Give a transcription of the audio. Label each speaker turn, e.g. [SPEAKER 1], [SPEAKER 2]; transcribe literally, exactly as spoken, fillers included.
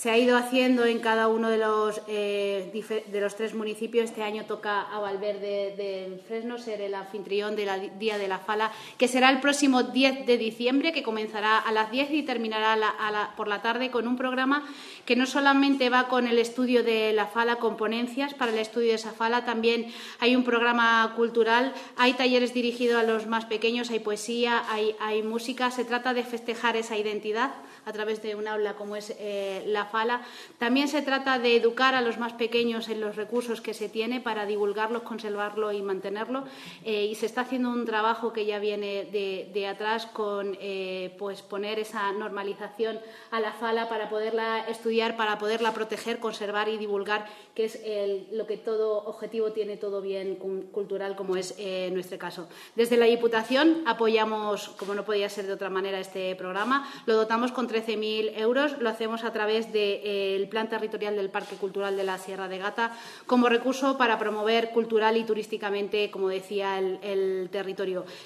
[SPEAKER 1] Se ha ido haciendo en cada uno de los, eh, de los tres municipios. Este año toca a Valverde del Fresno ser el anfitrión del Día de la Fala, que será el próximo diez de diciembre, que comenzará a las diez y terminará a la, a la, por la tarde con un programa que no solamente va con el estudio de la fala, con ponencias para el estudio de esa fala, también hay un programa cultural, hay talleres dirigidos a los más pequeños, hay poesía, hay, hay música. Se trata de festejar esa identidad a través de un aula como es eh, la fala. También se trata de educar a los más pequeños en los recursos que se tiene para divulgarlos, conservarlo y mantenerlo. Eh, y se está haciendo un trabajo que ya viene de, de atrás con eh, pues poner esa normalización a la fala para poderla estudiar, para poderla proteger, conservar y divulgar, que es el, lo que todo objetivo tiene todo bien cultural, como es eh, nuestro caso. Desde la Diputación apoyamos, como no podía ser de otra manera, este programa. Lo dotamos con trece mil euros. Lo hacemos a través del de, eh, Plan Territorial del Parque Cultural de la Sierra de Gata como recurso para promover cultural y turísticamente, como decía, el, el territorio.